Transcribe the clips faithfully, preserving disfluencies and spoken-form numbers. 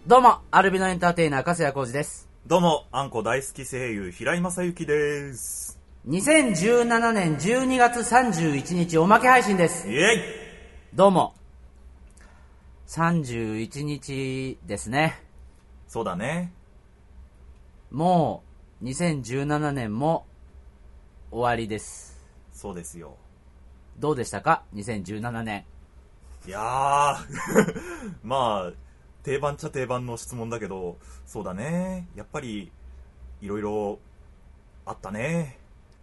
どうもアルビノエンターテイナー粕谷浩二です。 どうもあんこ大好き声優平井正幸です。 にせんじゅうななねんじゅうにがつさんじゅういちにちおまけ配信です。 イエイ。 どうもさんじゅういちにちですね。 そうだね。 もうにせんじゅうななねんも終わりです。 そうですよ。 どうでしたかにせんじゅうななねん。いやーまあ定番っちゃ定番の質問だけど、そうだね、やっぱりいろいろあったね。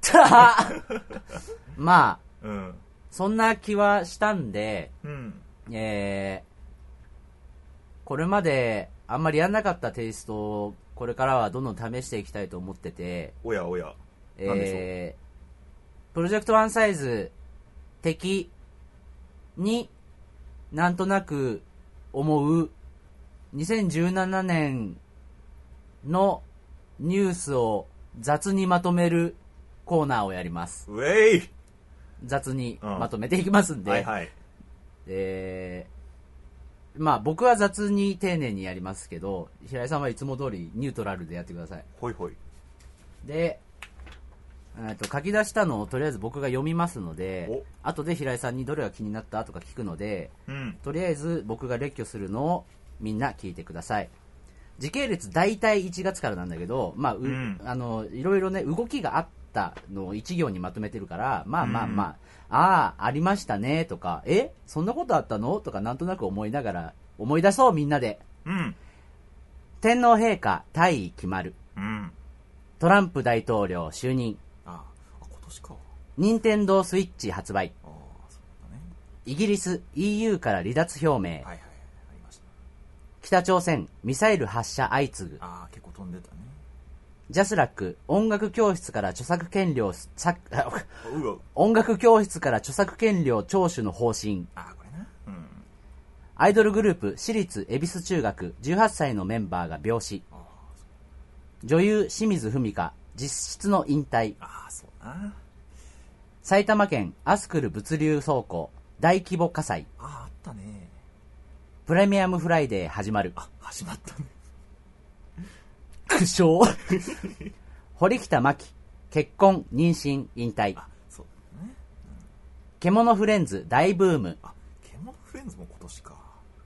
まあ、 うん、 そんな気はしたんで、 うん、 えー、これまであんまりやんなかったテイストをこれからはどんどん試していきたいと思ってて、 おやおや、 えー、 なんでしょう。 プロジェクトワンサイズ的になんとなく思うにせんじゅうななねんのニュースを雑にまとめるコーナーをやります。 ウェイ。 雑にまとめていきますんで、 うん、はいはい。 えー、まあ僕は雑に丁寧にやりますけど、平井さんはいつも通りニュートラルでやってください。 ほいほい。 で、えーと書き出したのをとりあえず僕が読みますので、後で平井さんにどれが気になったとか聞くので、 うん、 とりあえず僕が列挙するのをみんな聞いてください。時系列大体いちがつからなんだけど、まあ、う、うん、あのいろいろね動きがあったのをいち行にまとめてるから、まあまあまあ、うん、ああありましたねとか、えそんなことあったのとかなんとなく思いながら思い出そうみんなで。 うん、 天皇陛下退位決まる、 うん、 トランプ大統領就任、 ああ今年か、 任天堂スイッチ発売、 あそうだね、 イギリス イーユー から離脱表明、はいはい、北朝鮮ミサイル発射相次ぐ、 あ結構飛んでたね。 ジャスラック音楽教室から著作権料音楽教室から著作権料徴収の方針。 あこれな、うん、 アイドルグループ私立恵比寿中学じゅうはっさいのメンバーが病死。女優清水文香実質の引退。 あそうな。 埼玉県アスクル物流倉庫大規模火災。 ああったね。 プレミアムフライデー始まる。 あ始まったね。 苦笑。堀北真希結婚妊娠引退。 あそうだね、うん、 獣フレンズ大ブーム。 あ獣フレンズも今年か。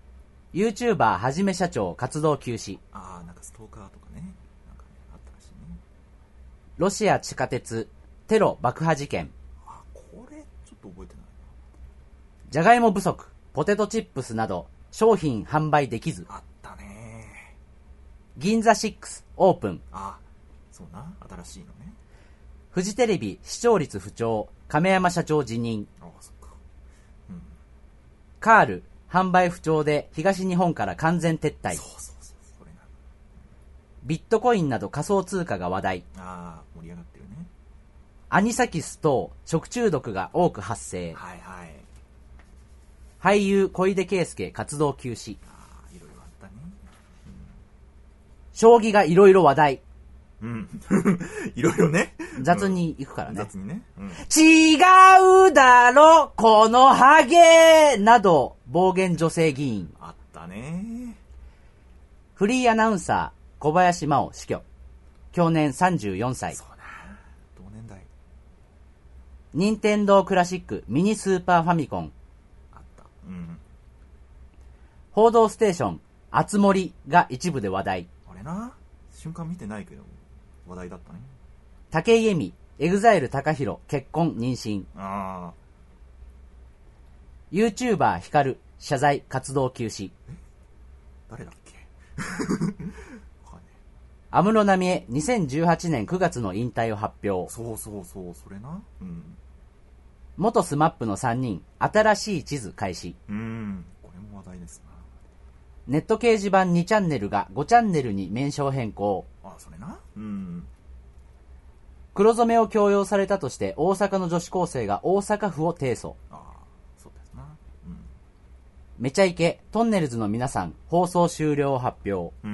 YouTuber はじめ社長活動休止。 あなんかストーカーとかね、なんかねあったらしいね。 ロシア地下鉄テロ爆破事件。 あこれちょっと覚えてないな。 じゃがいも不足ポテトチップスなど商品販売できず。 あったね。 銀座シックスオープン。 あそうな、新しいのね。 フジテレビ視聴率不調亀山社長辞任。 あそっか、うん、 カール販売不調で東日本から完全撤退。 そうそうそうそれな。 ビットコインなど仮想通貨が話題。 あ盛り上がってるね。 アニサキス等食中毒が多く発生。 はいはい。 俳優小出圭介活動休止。 あいろいろあったね、うん、 将棋がいろいろ話題。 うんいろいろね、 雑に行くからね、 雑にね、うん、 違うだろこのハゲなど暴言女性議員。 あったね。 フリーアナウンサー小林真央死去去年さんじゅうよんさい。 そうな同年代。 任天堂クラシックミニスーパーファミコン。 うん、 報道ステーションあつ森が一部で話題。 あれな瞬間見てないけど話題だったね。 武井絵美エグザイル高弘結婚妊娠。 あ YouTuber ヒカル謝罪活動休止。 え誰だっけ安室奈美恵にせんじゅうはちねんくがつの引退を発表。 そうそうそうそれな、うん、 元スマップのさんにん新しい地図開始。 うーんこれも話題ですな。 ネット掲示板にチャンネルがごチャンネルに名称変更。 あそれな、うん黒染めを強要されたとして大阪の女子高生が大阪府を提訴。 あそうですな、うん、 めちゃイケトンネルズの皆さん放送終了を発表。 うん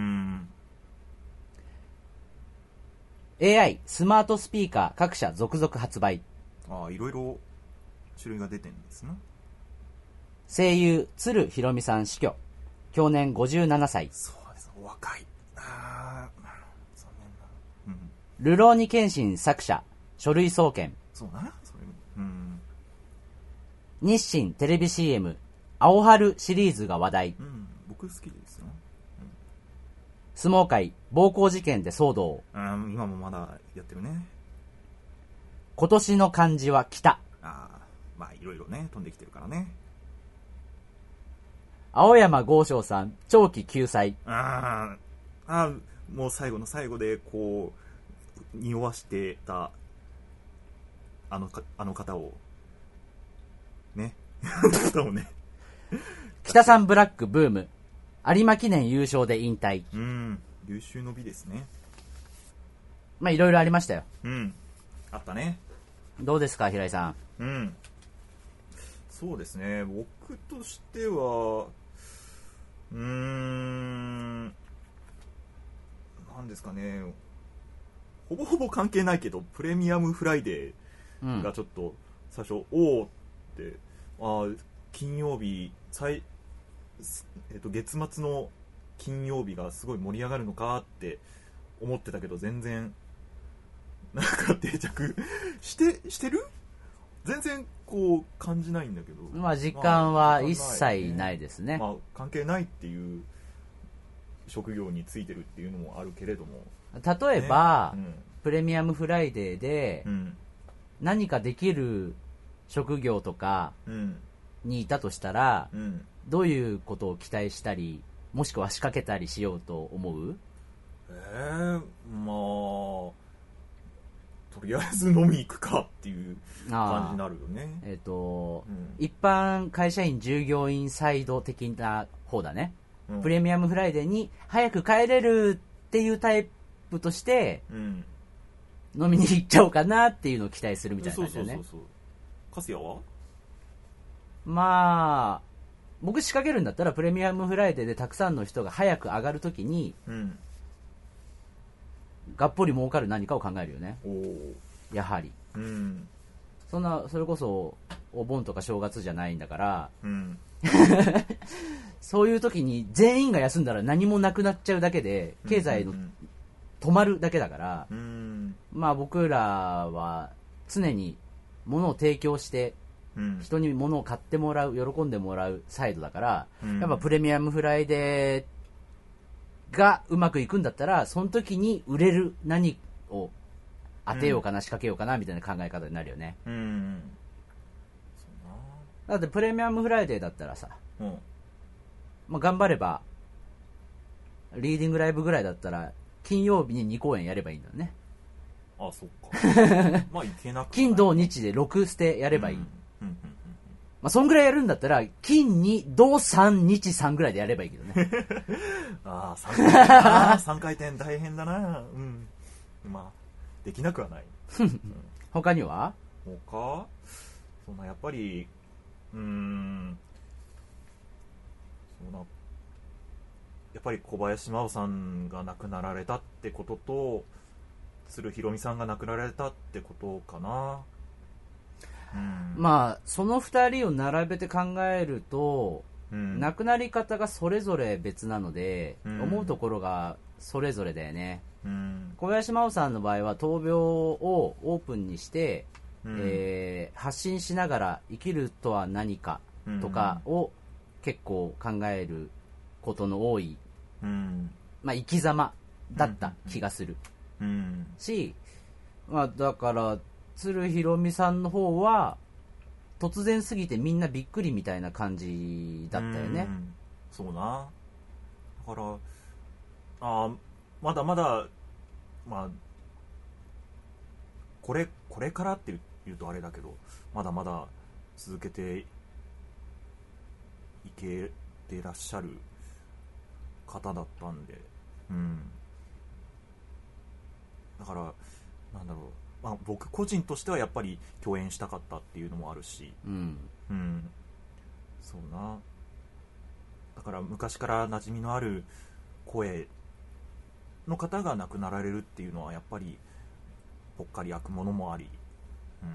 エーアイ スマートスピーカー各社続々発売。 あいろいろ種類が出てるんですな。 声優鶴ひろみさん死去去年ごじゅうななさい。 そうです。お若い。あー、残念な。うん。 ルローニケンシン作者、書類送検。 そうな、それ、うん。 日清テレビ シーエム、青春シリーズが話題。 うん、僕好きですよ。 相撲界、暴行事件で騒動。 うん、今もまだやってるね。 今年の漢字は北。 ああ、まあいろいろね、飛んできてるからね。 青山剛昌さん、長期救済。 あーあー、もう最後の最後でこう匂わしてたあのかあの方をねあの方をね北さんブラックブーム、有馬記念優勝で引退。 うん、優秀の美ですね。 まあいろいろありましたよ。 うん、あったね。 どうですか、平井さん。 うん、そうですね、僕としてはうーん、なんですかね、ほぼほぼ関係ないけどプレミアムフライデーがちょっと最初、うん、おおって、あ金曜日最、えっと、月末の金曜日がすごい盛り上がるのかって思ってたけど、全然なんか定着してしてる全然こう感じないんだけど、 まあ時間は一切ないですね。 まあ、関係ないっていう職業についてるっていうのもあるけれども、 例えば、 ね、うん、 プレミアムフライデーで何かできる職業とかにいたとしたら、うん、どういうことを期待したり、もしくは仕掛けたりしようと思う？ えー、まあとりあえず飲み行くかっていう感じになるよね。 えっと、うん、一般会社員従業員サイド的な方だね、うん、プレミアムフライデーに早く帰れるっていうタイプとして、うん、飲みに行っちゃおうかなっていうのを期待するみたいな感じだね。そうそうそうそう。 カスヤは？ まあ僕仕掛けるんだったらプレミアムフライデーでたくさんの人が早く上がるときに、うん、がっぽり儲かる何かを考えるよね。やはり、うん、そんなそれこそお盆とか正月じゃないんだから、うん、そういう時に全員が休んだら何もなくなっちゃうだけで経済の止まるだけだから、うん、まあ僕らは常に物を提供して人に物を買ってもらう、喜んでもらうサイドだから、うん、やっぱプレミアムフライデーがうまくいくんだったらその時に売れる何を当てようかな、うん、仕掛けようかなみたいな考え方になるよね。うん、そうな。だってプレミアムフライデーだったらさ、うん、まあ、頑張ればリーディングライブぐらいだったら金曜日にに公演やればいいんだよね。 あ、そっか。まあいけなくない。 金土日でろくステやればいい、うんうんうんうん、まあ、そんぐらいやるんだったら金に土さん日さんぐらいでやればいいけどね。 ああ、さんかい転あさんかい転大変だな。うん、まあできなくはない。うん、 他には？ 他そんなやっぱりうーんそんなやっぱり小林真央さんが亡くなられたってことと鶴ひろみさんが亡くなられたってことかな。 うん、まあそのふたりを並べて考えると、うん、亡くなり方がそれぞれ別なので、うん、思うところがそれぞれだよね。うん、小林真央さんの場合は闘病をオープンにして、うん、えー、発信しながら生きるとは何かとかを結構考えることの多い、うん、まあ、生き様だった気がする、うん、し、まあ、だから鶴ひろみさんの方は突然すぎてみんなびっくりみたいな感じだったよね。 うん、そうな。だからあまだまだまあこれこれからって言うとあれだけどまだまだ続けていけてらっしゃる方だったんで、うん、だからなんだろう、まあ、僕個人としてはやっぱり共演したかったっていうのもあるし、うんうん、そうな。だから昔から馴染みのある声の方が亡くなられるっていうのはやっぱりぽっかり開くものもあり、うん、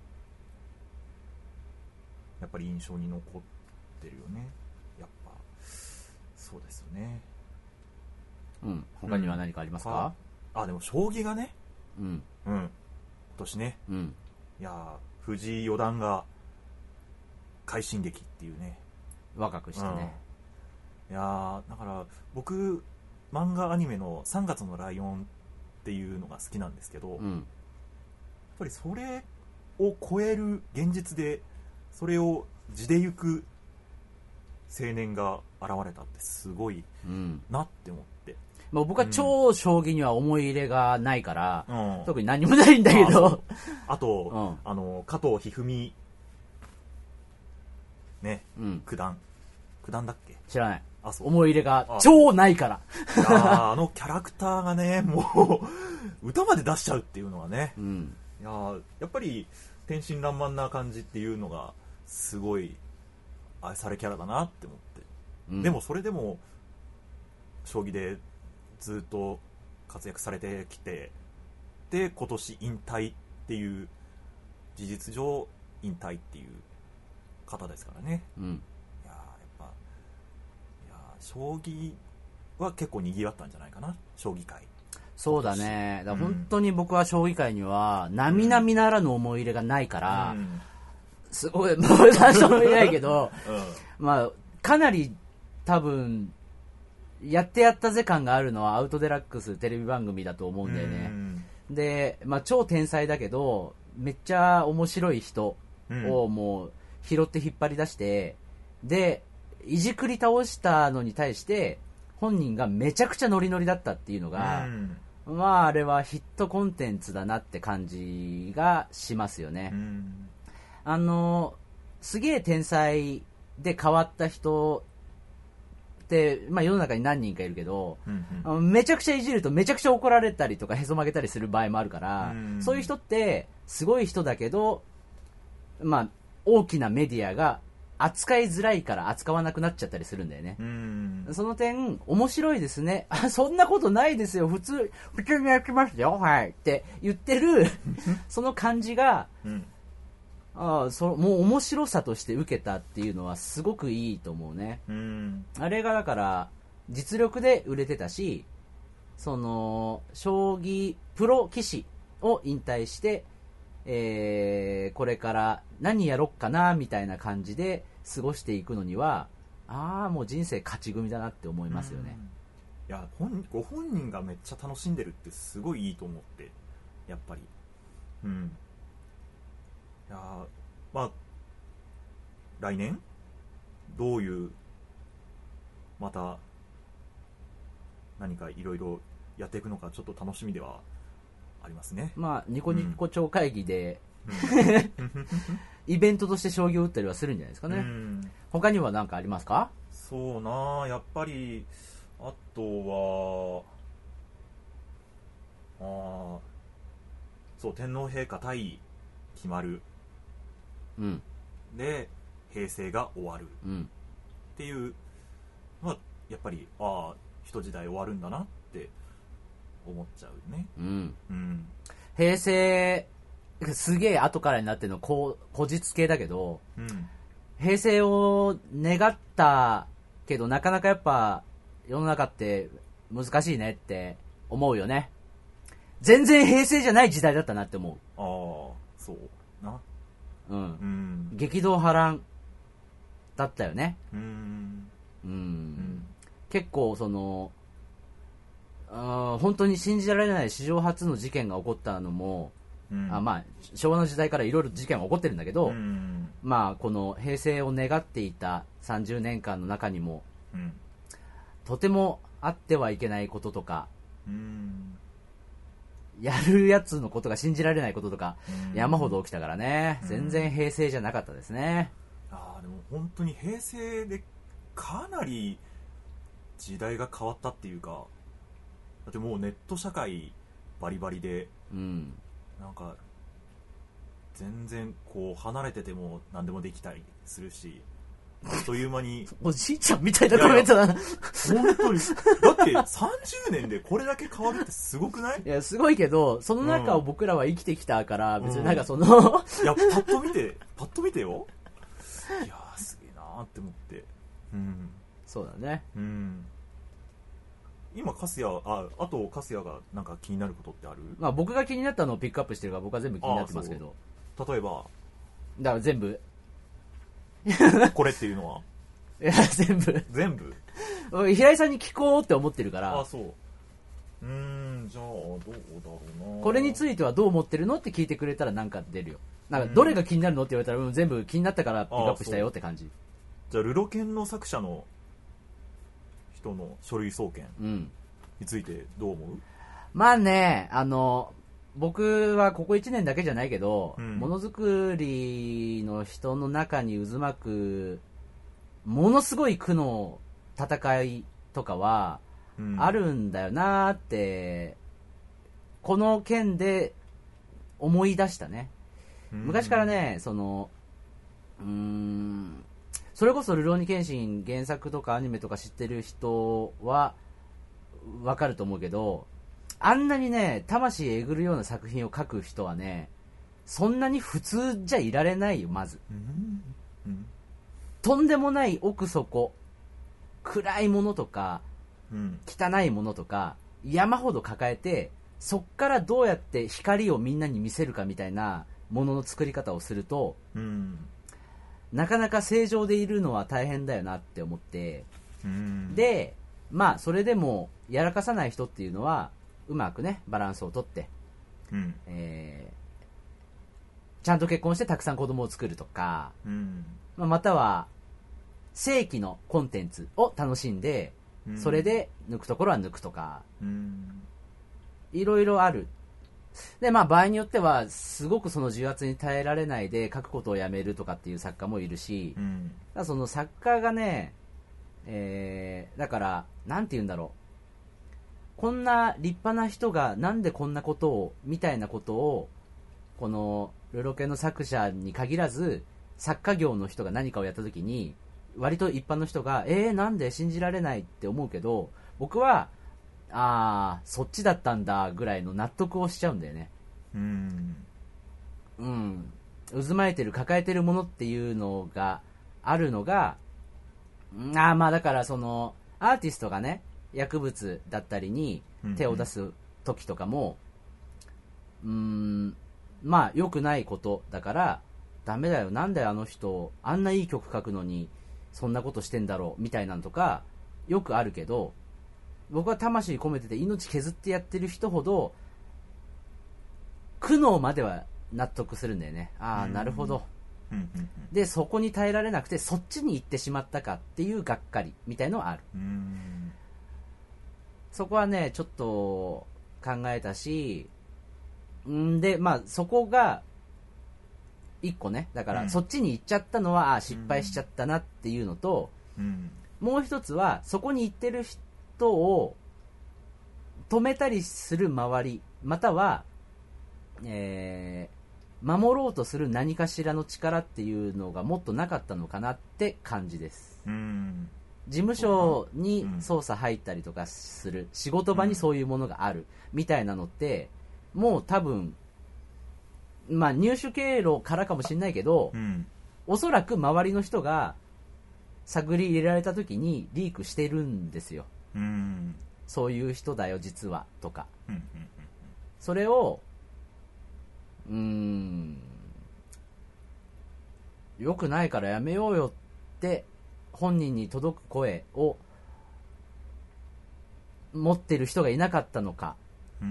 やっぱり印象に残ってるよね。やっぱそうですよね。 うん、他には何かありますか？ うん、あでも将棋がね、 うん、 うん、今年ね、 うん、 いや藤井四段が快進撃っていうね、 若くしてね、 うん、いやだから僕漫画アニメのさんがつのライオンっていうのが好きなんですけど、うん、やっぱりそれを超える現実でそれを地で行く青年が現れたってすごいなって思って、 うん、もう僕は超将棋には思い入れがないから、うん、特に何もないんだけど、 あ, あと、うん、あの加藤一二三ね、うん、九段九段だっけ知らない。あそう思い入れが超ないから。 いやあのキャラクターがねもう歌まで出しちゃうっていうのはね、うん、いややっぱり天真爛漫な感じっていうのがすごい愛されキャラだなって思って、うん、でもそれでも将棋でずっと活躍されてきて、で今年引退っていう事実上引退っていう方ですからね、うん、いややっぱいや将棋は結構にぎわったんじゃないかな、将棋界。 そうだね、だから本当に僕は将棋界には並々ならぬ思い入れがないから、うん、すごいもう何とも言えないけど、うん、まあかなり多分やってやったぜ感があるのはアウトデラックステレビ番組だと思うんだよね、うん、で、まあ、超天才だけどめっちゃ面白い人をもう拾って引っ張り出して、でいじくり倒したのに対して本人がめちゃくちゃノリノリだったっていうのが、うん、まああれはヒットコンテンツだなって感じがしますよね、うん、あのすげえ天才で変わった人って、まあ、世の中に何人かいるけど、うんうん、めちゃくちゃいじるとめちゃくちゃ怒られたりとかへそ曲げたりする場合もあるから、うん、そういう人ってすごい人だけど、まあ、大きなメディアが扱いづらいから扱わなくなっちゃったりするんだよね、うん、その点面白いですね。あ、そんなことないですよ、普通普通にやってますよ、はいって言ってるその感じが、うん、あそもう面白さとして受けたっていうのはすごくいいと思うね、うん、あれがだから実力で売れてたし、その将棋プロ棋士を引退して、えー、これから何やろっかなみたいな感じで過ごしていくのには、ああもう人生勝ち組だなって思いますよね、 うん、いや本ご本人がめっちゃ楽しんでるってすごいいいと思って、やっぱりうんいやまあ来年どういうまた何かいろいろやっていくのかちょっと楽しみではありますね。 まあニコニコ超会議で、うん、イベントとして将棋を打ったりはするんじゃないですかね、うん、他には何かありますか？ そうな、やっぱりあとはあそう天皇陛下対決まる、うん、で平成が終わる、うん、っていうまあやっぱりああ一時代終わるんだなって思っちゃうね、うんうん、平成すげえ後からになってるのここじつ系だけど、うん、平成を願ったけどなかなかやっぱ世の中って難しいねって思うよね。全然平成じゃない時代だったなって思う。 ああそうな、 うん、うん、激動波乱だったよね。うん、うんうん、結構そのあ本当に信じられない史上初の事件が起こったのも、うん、あまあ昭和の時代からいろいろ事件が起こってるんだけど、うん、まあこの平成を願っていたさんじゅうねんかんの中にも、うん、とてもあってはいけないこととか、うん、やるやつのことが信じられないこととか、うん、山ほど起きたからね、うん、全然平成じゃなかったですね。 あでも本当に平成でかなり時代が変わったっていうか、だってもうネット社会バリバリで、うん、なんか全然こう離れてても何でもできたりするし、あっという間におじいちゃんみたいなコメントだな。 本当にだってさんじゅうねんでこれだけ変わるってすごくない？ いやすごいけどその中を僕らは生きてきたから、うん、別になんかその、 うん、いやパッと見てパッと見てよ、いやすげえなーって思って、うん、 そうだね、うん今カスヤああとカスヤがなんか気になることってある？ まあ僕が気になったのをピックアップしてるから僕は全部気になってますけど。 例えばだから全部これっていうのはいや全部全部平井さんに聞こうって思ってるから。 あそううーんじゃあどうだろうな。 これについてはどう思ってるのって聞いてくれたらなんか出るよ。なんかどれが気になるのって言われたら、うん、全部気になったからピックアップしたよって感じ。 じゃあルロケンの作者の人の書類送検についてどう思う？うん、 まあね、あの僕はここいちねんだけじゃないけど、うん、ものづくりの人の中に渦巻くものすごい苦の戦いとかはあるんだよなーって、うん、この件で思い出したね。うん、昔からね、そのうーんそれこそルローニケンシン原作とかアニメとか知ってる人はわかると思うけど、あんなにね魂えぐるような作品を書く人はねそんなに普通じゃいられないよ。まず、うんうん、とんでもない奥底暗いものとか、うん、汚いものとか山ほど抱えて、そっからどうやって光をみんなに見せるかみたいなものの作り方をすると、うん、なかなか正常でいるのは大変だよなって思って、うん、でまあそれでもやらかさない人っていうのはうまくねバランスをとって、うんえー、ちゃんと結婚してたくさん子供を作るとか、うんまあ、または正規のコンテンツを楽しんで、うん、それで抜くところは抜くとか、うん、いろいろある。でまあ場合によってはすごくその重圧に耐えられないで書くことをやめるとかっていう作家もいるし、うん、だからその作家がね、えー、だからなんて言うんだろう、こんな立派な人がなんでこんなことをみたいなことをこのルロケの作者に限らず作家業の人が何かをやった時に割と一般の人がえーなんで信じられないって思うけど、僕はああそっちだったんだぐらいの納得をしちゃうんだよね。うんうん渦巻いてる抱えてるものっていうのがあるのが、ああまあだからそのアーティストがね薬物だったりに手を出す時とかも、うん、うん、まあ良くないことだからダメだよ、なんだよあの人あんないい曲書くのにそんなことしてんだろうみたいなのとかよくあるけど、僕は魂込めてて命削ってやってる人ほど苦悩までは納得するんだよね。ああなるほど、うんうんうん、でそこに耐えられなくてそっちに行ってしまったかっていうがっかりみたいのはある。うんそこはねちょっと考えたし、んでまあそこが一個ね、だから、うん、そっちに行っちゃったのはあ失敗しちゃったなっていうのと、うん、もう一つはそこに行ってる人を止めたりする周りまたは、えー、守ろうとする何かしらの力っていうのがもっとなかったのかなって感じです。うん事務所に捜査入ったりとかする、うん、仕事場にそういうものがあるみたいなのってもう多分まあ入手経路からかもしれないけど、うん、おそらく周りの人が探り入れられた時にリークしてるんですよ、うん、そういう人だよ実はとか、うんうんうん、それをうーん良くないからやめようよって本人に届く声を持ってる人がいなかったのか、うん、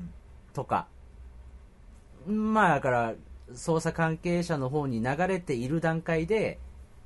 とか、まあだから捜査関係者の方に流れている段階で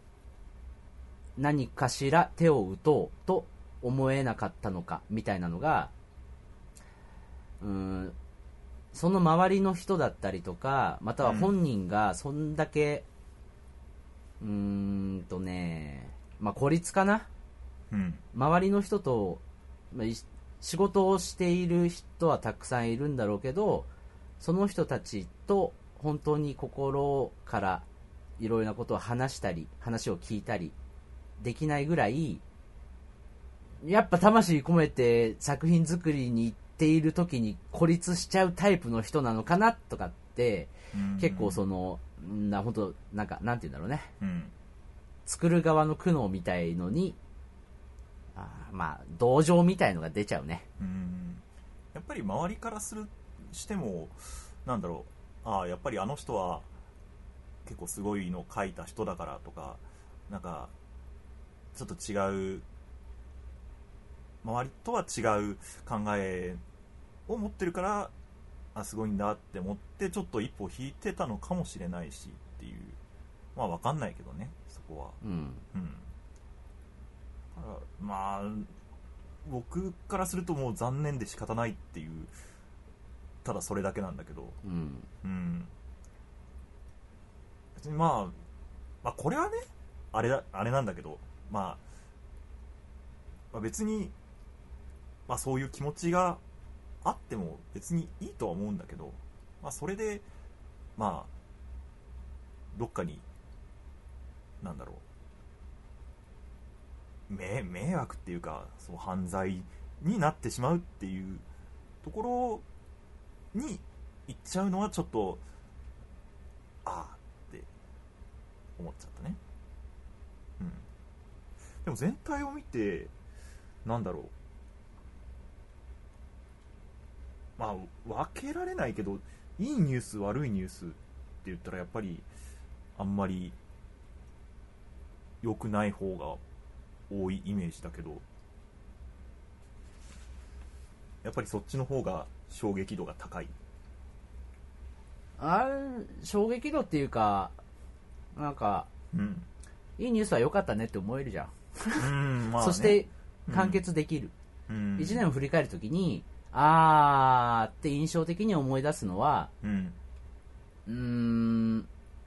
何かしら手を打とうと思えなかったのかみたいなのが、うーんその周りの人だったりとかまたは本人がそんだけ、うん、うーんとねまあ孤立かな、うん、周りの人と、まあ、仕事をしている人はたくさんいるんだろうけどその人たちと本当に心からいろいろなことを話したり話を聞いたりできないぐらいやっぱ魂込めて作品作りに行っている時に孤立しちゃうタイプの人なのかなとかって、うんうん、結構そのな本当なんかなんて言うんだろうね、うん、作る側の苦悩みたいのにあまあ同情みたいのが出ちゃうね。 うんやっぱり周りからするしてもなんだろう、ああやっぱりあの人は結構すごいの書いた人だからとか、なんかちょっと違う周りとは違う考えを持ってるから、あすごいんだって思ってちょっと一歩引いてたのかもしれないしっていう、まあ分かんないけどねそこは。 うん、 うん、だからまあ僕からするともう残念で仕方ないっていう、ただそれだけなんだけど、 うん、 うん、別にまあ、まあこれはねあれだあれなんだけど、まあ、まあ別に、まあ、そういう気持ちがあっても別にいいとは思うんだけど、まあ、それでまあどっかになんだろう迷迷惑っていうかそう犯罪になってしまうっていうところに行っちゃうのはちょっとああって思っちゃったね。うんでも全体を見てなんだろう、まあ分けられないけどいいニュース悪いニュースって言ったらやっぱりあんまり良くない方が多いイメージだけど、やっぱりそっちの方が衝撃度が高い。 あれ衝撃度っていうかなんか、 うん、 いいニュースは良かったねって思えるじゃん。 うんまあね、 そして完結できる、 うん、 いちねんを振り返るときにあーって印象的に思い出すのは、 うんうーん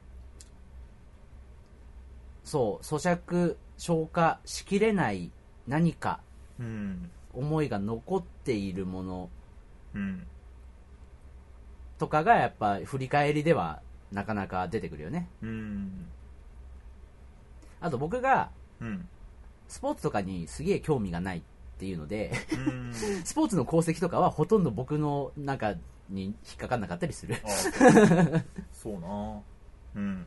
そう咀嚼消化しきれない何かうん思いが残っているものうんとかがやっぱ振り返りではなかなか出てくるよね。 うんあと僕がうんスポーツとかにすげえ興味がないっていうのでうんスポーツの功績とかはほとんど僕の中に引っかかんなかったりする。 あそうなうん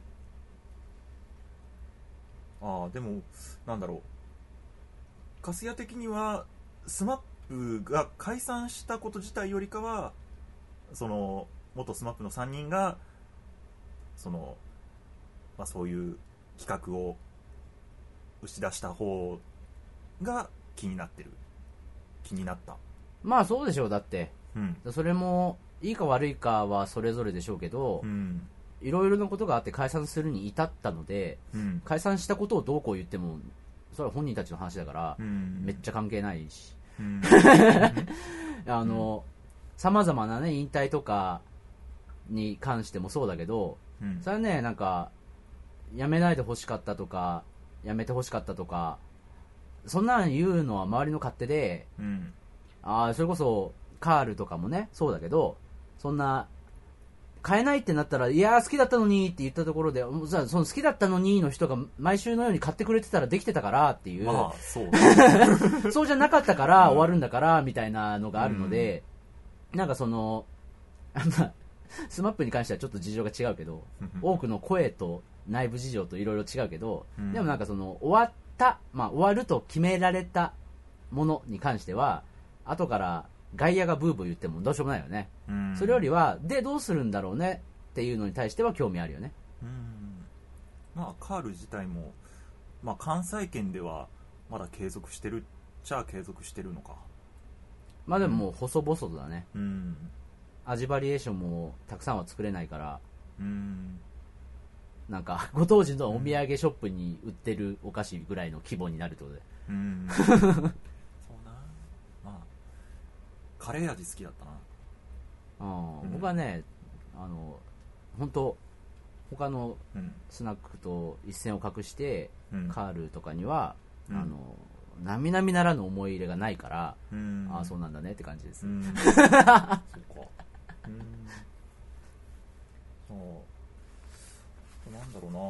ああでもなんだろう、カスヤ的にはスマップが解散したこと自体よりかはその元スマップのさんにんがその、まあ、そういう企画を打ち出した方が気になってる気になった。 まあそうでしょう。だってうんそれもいいか悪いかはそれぞれでしょうけど、 うんいろいろなことがあって解散するに至ったので、 うん解散したことをどうこう言ってもそれは本人たちの話だから、 うんめっちゃ関係ないし、 うんあのさまざまなね引退とかに関してもそうだけど、 うんそれはねなんかやめないでほしかったとかやめてほしかったとかそんなん言うのは周りの勝手で、 うんあそれこそカールとかもねそうだけど、そんな買えないってなったらいやー好きだったのにって言ったところで、じゃあその好きだったのにの人が毎週のように買ってくれてたらできてたからっていう、 まあそうそうじゃなかったから終わるんだからみたいなのがあるので、うん、なんかそのスマップに関してはちょっと事情が違うけど多くの声と内部事情といろいろ違うけど、うん、でもなんかその終わった、まあ、終わると決められたものに関しては後から外野がブーブー言ってもどうしようもないよね、うん、それよりはでどうするんだろうねっていうのに対しては興味あるよね。 うんまあカール自体も、まあ、関西圏ではまだ継続してるっちゃ継続してるのか。 まあでももう細々とだね、 うん、 味バリエーションもたくさんは作れないから、 うん、 なんかご当地のお土産ショップに売ってるお菓子ぐらいの規模になるってことで、 うんそうな、まあカレー味好きだったな。 あ、うん、僕はねあの本当他のスナックと一線を画して、うん、カールとかには、うん、あの並々ならぬ思い入れがないから、うん、ああそうなんだねって感じです、うん、そうか、うん、 そうなんだろうな、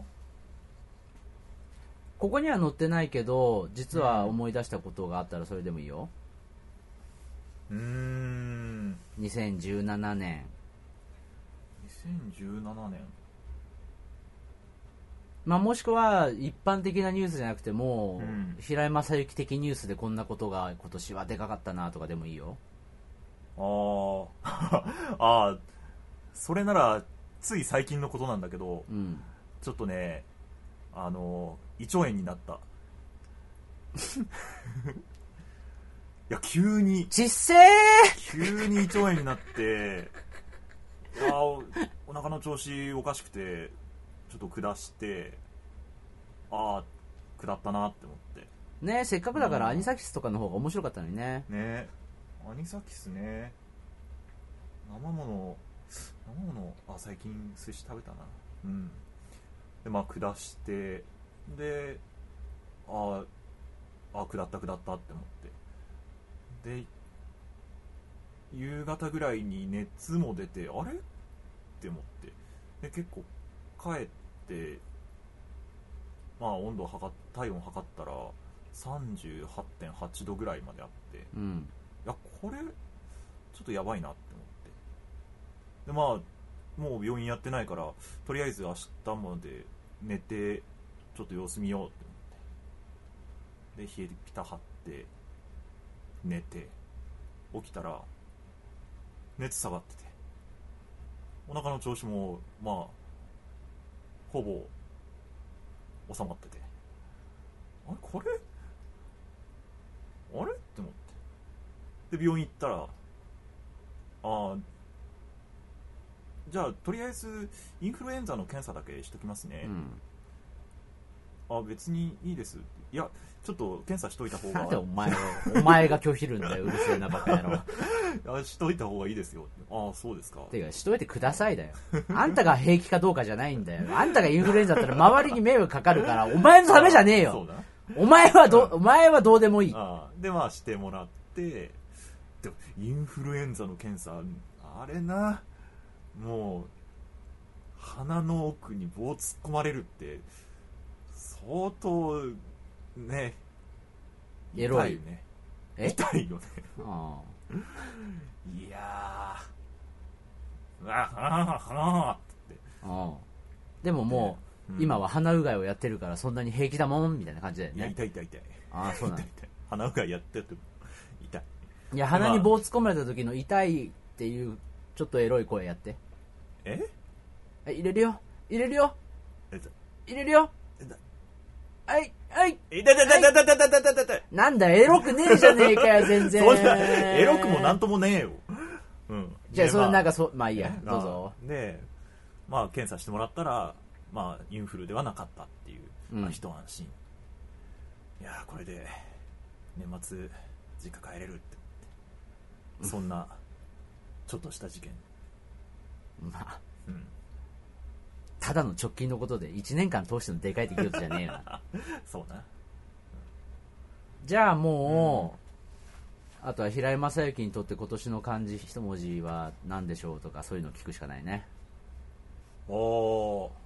ここには載ってないけど実は思い出したことがあったらそれでもいいよ。 うーんにせんじゅうななねんにせんじゅうななねんまあ、もしくは一般的なニュースじゃなくても、 うん、 平井正幸的ニュースでこんなことが今年はでかかったなとかでもいいよ。 あーあーそれならつい最近のことなんだけど、 うん、 ちょっとねあの胃腸炎になったいや急にちっせー急に胃腸炎になってあおお腹の調子おかしくてちょっと下してああ下ったなって思ってね、せっかくだからアニサキスとかの方が面白かったのにね。 ねアニサキスね生もの生ものあ最近寿司食べたなうんでまあ下してでああ下った下ったって思ってで夕方ぐらいに熱も出てあれって思ってで結構帰ってまあ温度を測っ体温測ったら さんじゅうはちてんはち 度ぐらいまであって、 うん、 いやこれちょっとやばいなって思ってでまあもう病院やってないからとりあえず明日まで寝てちょっと様子見ようって思ってで冷えピタ張って寝て起きたら熱下がっててお腹の調子もまあほぼ収まっててあれこれあれって思ってで病院行ったらああじゃあとりあえずインフルエンザの検査だけしときますね、うん、あ別にいいですいやちょっと検査しといた方がなんでお前をお前が拒否るんだようるせえなバカ野郎あしといた方がいいですよああそうですかてかしといてくださいだよあんたが平気かどうかじゃないんだよあんたがインフルエンザだったら周りに迷惑かかるからお前のためじゃねえよそうだお前はど、うん、お前はどうでもいいあでまあしてもらってでもインフルエンザの検査あれなもう鼻の奥に棒突っ込まれるって相当ね痛いよね痛いよねあいやーあああってあでももう、うん、今は鼻うがいをやってるからそんなに平気だもんみたいな感じだよね。 いや痛い痛い痛いああそうなんだ鼻うがいやってて痛いいや鼻に棒突っ込まれた時の痛いっていうちょっとエロい声やってええ入れるよ入れるよ入れるよはいはい痛い痛い痛い痛い痛い痛い痛い痛い痛いなんだエロくねえじゃねえかよ全然そんなエロくもなんともねえよ、 うん、じゃあそれなんかそまあいいやどうぞでまあ検査してもらったらまあインフルではなかったっていう、まあ、一安心、うん、いやこれで年末実家帰れるって思ってそんなちょっとした事件まあ、うん、ただの直近のことでいちねんかん通してのでかい出来事じゃねえなそうな、うん、 じゃあもう、うん、あとは平井正幸にとって今年の漢字一文字は何でしょうとかそういうのを聞くしかないね。 おー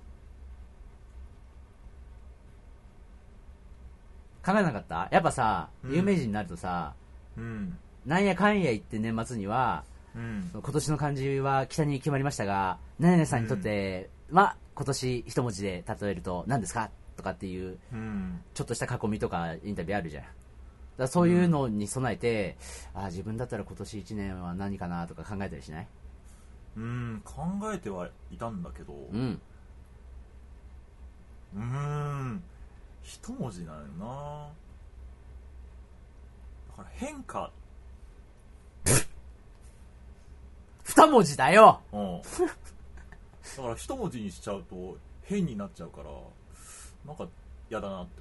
考えなかった？やっぱさ、うん、有名人になるとさ、うん、なんやかんや言って年末にはうん、今年の漢字は北に決まりましたが何々さんにとっては、うん、今年一文字で例えると何ですかとかっていう、うん、ちょっとした囲みとかインタビューあるじゃん。だからそういうのに備えて、うん、あ自分だったら今年いちねんは何かなとか考えたりしない？ うん考えてはいたんだけどうんうーん一文字なのよな。だから変化二文字だよ、 うん、だから一文字にしちゃうと変になっちゃうからなんか嫌だなって思って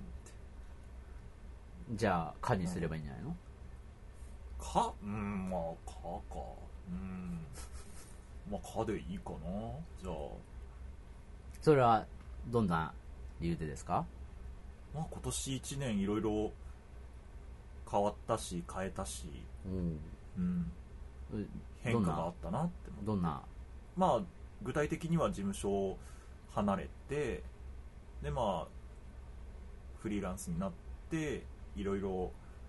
じゃあ「か」にすればいいんじゃないの？ かうんまあ「か」かうんまあ「か」でいいかな。じゃあそれはどんな理由でですか？ まあ今年いちねんいろいろ変わったし変えたしうん、うん変化があったなってどんなまあ具体的には事務所を離れてでまあフリーランスになっていろいろ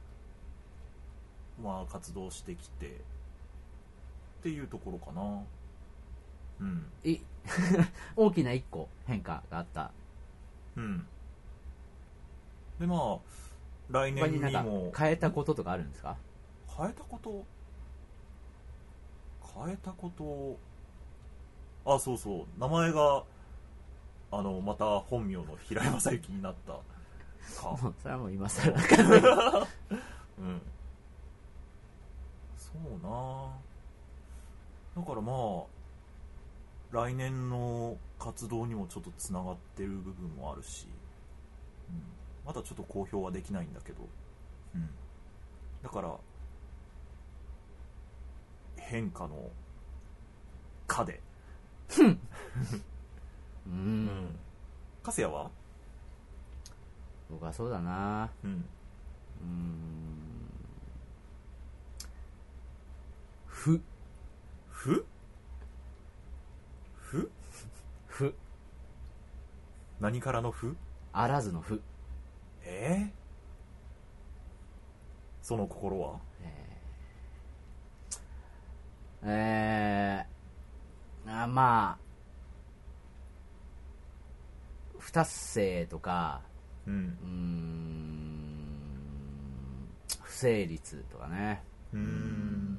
まあ活動してきてっていうところかな。うんい大きな一個変化があったうんでまあ来年にも他になんか変えたこととかあるんですか？ 変えたこと変えたことあそうそう名前があのまた本名の平山正幸になったかもうそれはもう今更分かんないけどうんそうなだからまあ来年の活動にもちょっとつながってる部分もあるし、うん、まだちょっと公表はできないんだけど、うん、だから変化の「か」でうん、 かせやは僕はそうだな、 うんうーんふふふふ何からのふあらずのふ、 えー、その心はえー、えー、あまあ不達成とかうんうーん不成立とかねうーん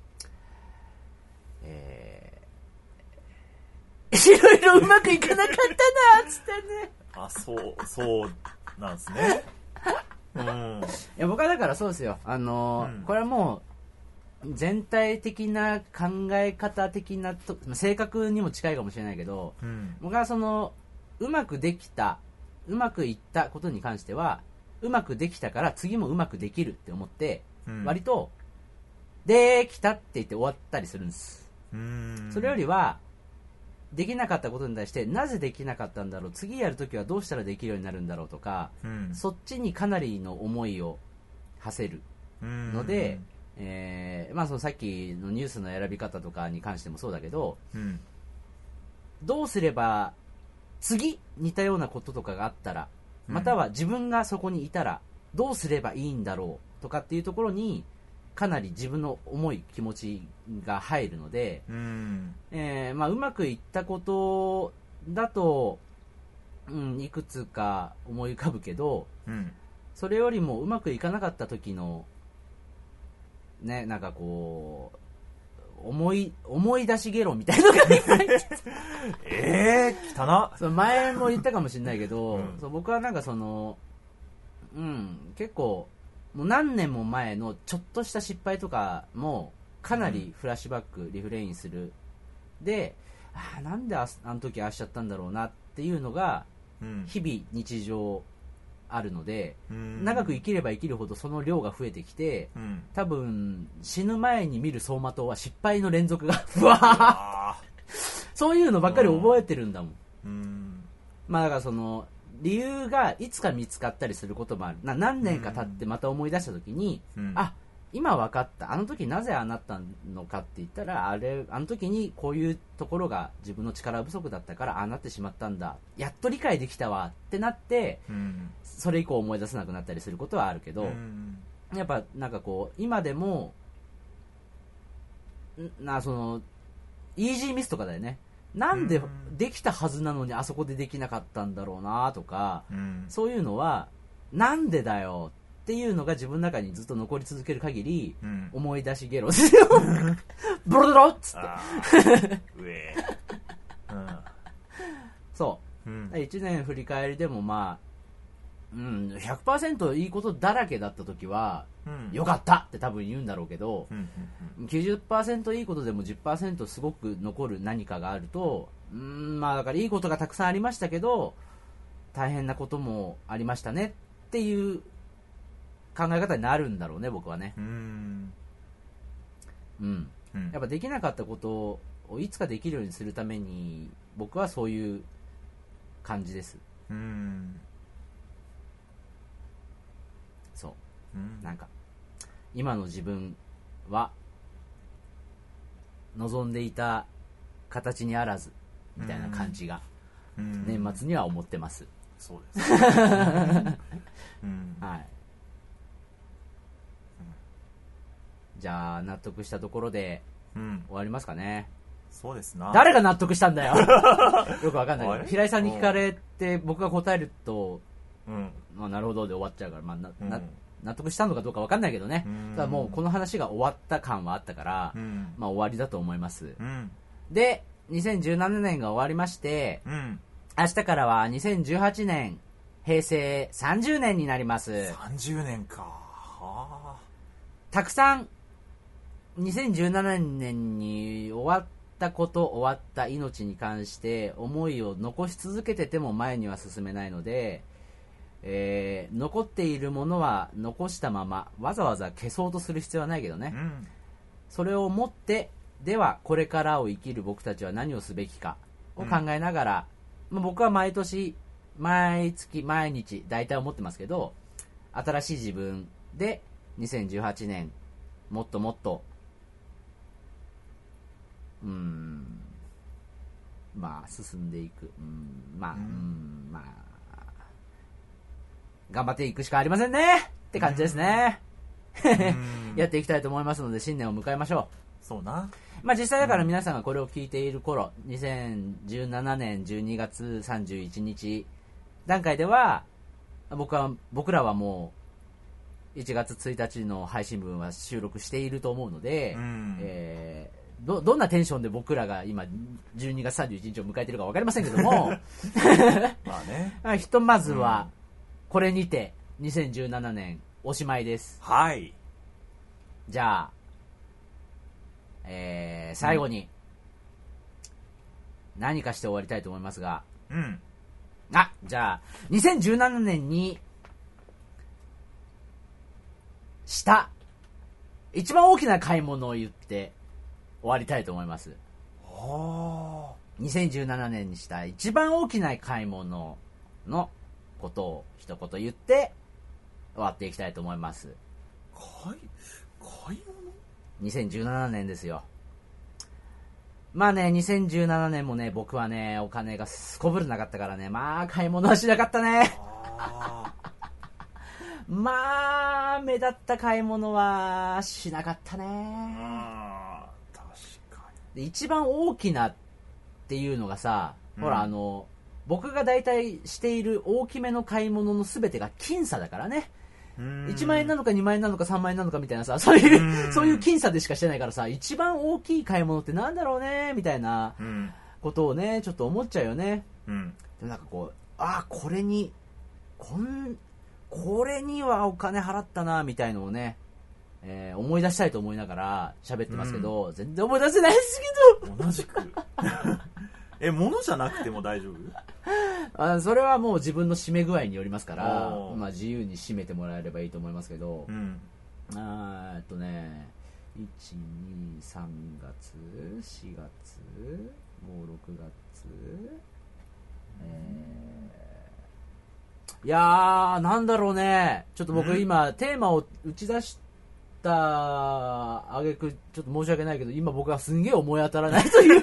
えー、いろいろうまくいかなかったなつってねあそうそうなんですねうんいや僕はだからそうですよあの、うん、これはもう全体的な考え方的なと性格にも近いかもしれないけど、うん、僕はそのうまくできたうまくいったことに関してはうまくできたから次もうまくできるって思って、うん、割とできたって言って終わったりするんです。うーんそれよりはできなかったことに対してなぜできなかったんだろう次やるときはどうしたらできるようになるんだろうとか、うん、そっちにかなりの思いを馳せるので、えーまあ、そのさっきのニュースの選び方とかに関してもそうだけど、うん、どうすれば次似たようなこととかがあったらまたは自分がそこにいたらどうすればいいんだろうとかっていうところにかなり自分の重い気持ちが入るので、うんえーまあ、うまくいったことだと、うん、いくつか思い浮かぶけど、うん、それよりもうまくいかなかった時のねなんかこう思い思い出しゲロみたいなのがいっぱいえー、汚っその前も言ったかもしれないけど、うん、そう僕はなんかそのうん結構もう何年も前のちょっとした失敗とかもかなりフラッシュバック、うん、リフレインするであなんで あ, あの時ああしちゃったんだろうなっていうのが日々日常あるので、うん、長く生きれば生きるほどその量が増えてきて、うん、多分死ぬ前に見る走馬灯は失敗の連続がふわーそういうのばっかり覚えてるんだもん、うん、まあだからその理由がいつか見つかったりすることもあるな何年か経ってまた思い出した時に、うん、あ今分かったあの時なぜああなったのかって言ったらあれあの時にこういうところが自分の力不足だったからああなってしまったんだやっと理解できたわってなって、うん、それ以降思い出せなくなったりすることはあるけど、うん、やっぱなんかこう今でもなそのイージーミスとかだよねなんでできたはずなのにあそこでできなかったんだろうなとか、うん、そういうのはなんでだよっていうのが自分の中にずっと残り続ける限り、うん、思い出しゲロですよボロドロっつって上、うん、そう、うん、いちねん振り返りでもまあ、うん、ひゃくパーセント いいことだらけだった時は、うん、よかったって多分言うんだろうけど、うんうんうん、きゅうじゅっパーセント いいことでも じゅっパーセント すごく残る何かがあるとうーんまあだからいいことがたくさんありましたけど大変なこともありましたねっていう考え方になるんだろうね僕はね。うーん、うんうん、やっぱできなかったことをいつかできるようにするために僕はそういう感じです。うーんそう、うん、なんか今の自分は望んでいた形にあらずみたいな感じが年末には思ってます。 そうです、ねうん、はい、 じゃあ納得したところで終わりますかね、 そうですな。 誰が納得したんだよよくわかんないけど、平井さんに聞かれて僕が答えると、うん、まあ、なるほどで終わっちゃうから、まあな、うん、な納得したのかどうかわかんないけどね、ただもうこの話が終わった感はあったから、うん、まあ終わりだと思います、うん、でにせんじゅうななねんが終わりまして、うん、明日からはにせんじゅうはちねん平成さんじゅうねんになります。 さんじゅうねんか。はあ、 たくさんにせんじゅうななねんに終わったこと終わった命に関して思いを残し続けてても前には進めないので、えー、残っているものは残したままわざわざ消そうとする必要はないけどね、うん、それを持ってではこれからを生きる僕たちは何をすべきかを考えながら、うん、まあ、僕は毎年毎月毎日大体思ってますけど、新しい自分でにせんじゅうはちねんもっともっとうーんまあ進んでいく、うーんまあ、うん、うんまあ頑張っていくしかありませんねって感じですね、うん、やっていきたいと思いますので新年を迎えましょう。そうな。 まあ実際だから皆さんがこれを聞いている頃、にせんじゅうななねんじゅうにがつさんじゅういちにち段階では僕は僕らはもういちがつついたちの配信分は収録していると思うので、うん、えーど, どんなテンションで僕らが今じゅうにがつさんじゅういちにちを迎えているか分かりませんけどもまあね、ひとまずはこれにてにせんじゅうななねんおしまいです。 はい。 じゃあ、えー、最後に何かして終わりたいと思いますが、うん、あ、じゃあにせんじゅうななねんにした一番大きな買い物を言って終わりたいと思います。にせんじゅうななねんにした一番大きな買い物のことを一言言って終わっていきたいと思います。 買い、買い物 ? にせんじゅうななねんですよ。まあね、にせんじゅうななねんもね、僕はね、お金がすこぶるなかったからね、まあ買い物はしなかったね。まあ目立った買い物はしなかったね。 あ、確かに。で一番大きなっていうのがさ、うん、ほらあの僕が大体している大きめの買い物の全てが僅差だからね。いちまんえんなのかにまんえんなのかさんまんえんなのかみたいなさ、そういうそういう僅差でしかしてないからさ、一番大きい買い物ってなんだろうねみたいなことをねちょっと思っちゃうよね、うん、でもなんかこう、あ、これにこんこれにはお金払ったなみたいのをね、えー、思い出したいと思いながら喋ってますけど、うん、全然思い出せないですけど。同じくえ、物じゃなくても大丈夫？ あ、それはもう自分の締め具合によりますから、まあ、自由に締めてもらえればいいと思いますけど、うん、あーっとねいち、に、さんがつしがつご、ろくがつ、えー、いやーなんだろうね、ちょっと僕今、うん、テーマを打ち出したあげくちょっと申し訳ないけど今僕はすんげえ思い当たらないという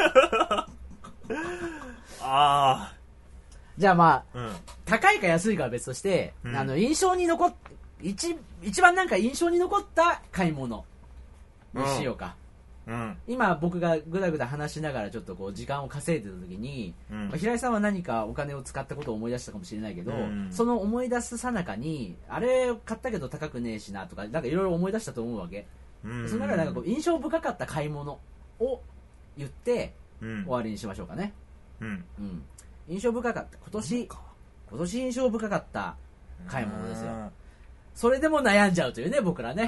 ああ、じゃあまあ、うん、高いか安いかは別として、うん、あの印象に残っ一一番なんか印象に残った買い物にしようか、うん、今僕がぐだぐだ話しながらちょっとこう時間を稼いでた時に、うん、まあ、平井さんは何かお金を使ったことを思い出したかもしれないけど、うん、その思い出すさなかにあれ買ったけど高くねえしなとかなんかいろいろ思い出したと思うわけ、うん、その中でなんかこう印象深かった買い物を言って終わりにしましょうかね、うんうん、印象深かった今年今年印象深かった買い物ですよ。それでも悩んじゃうというね僕らね、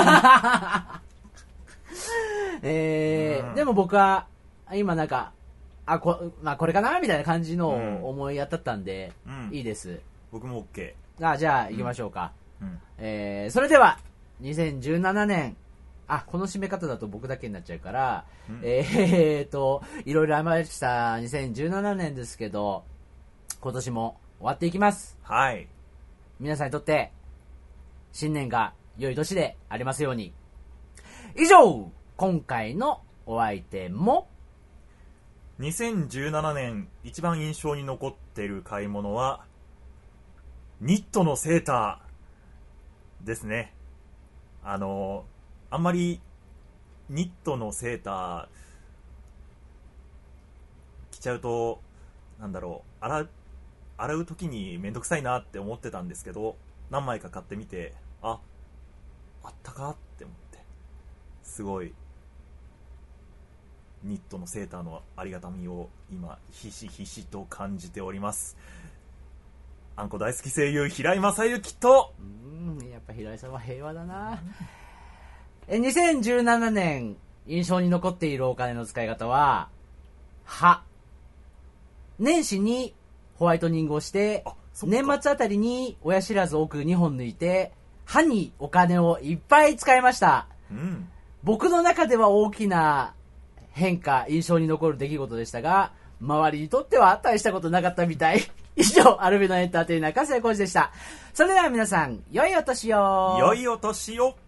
えー、でも僕は今なんかあ こ,、まあ、これかなみたいな感じの思い当たったんで、うん、いいです。 僕も OK。 あ、じゃあ行きましょうか、うんうん、えー、それではにせんじゅうななねん、あ、この締め方だと僕だけになっちゃうから、うん、えーといろいろありましたにせんじゅうななねんですけど今年も終わっていきます。 はい。 皆さんにとって新年が良い年でありますように。以上、今回のお相手もにせんじゅうななねん一番印象に残っている買い物はニットのセーターですね。あのあんまりニットのセーター着ちゃうとなんだろう洗う洗う時にめんどくさいなって思ってたんですけど、何枚か買ってみて、ああったかって思って、すごいニットのセーターのありがたみを今ひしひしと感じております。あんこ大好き声優平井正幸と、 うーんやっぱ平井さんは平和だな。えにせんじゅうななねん印象に残っているお金の使い方は、歯。年始にホワイトニングをして、年末あたりに親知らず奥にほん抜いて、歯にお金をいっぱい使いました。 うん、 僕の中では大きな変化、印象に残る出来事でしたが、周りにとっては大したことなかったみたい。以上、アルビノエンターテイナー、加瀬浩二でした。それでは皆さん、良いお年を。 良いお年を。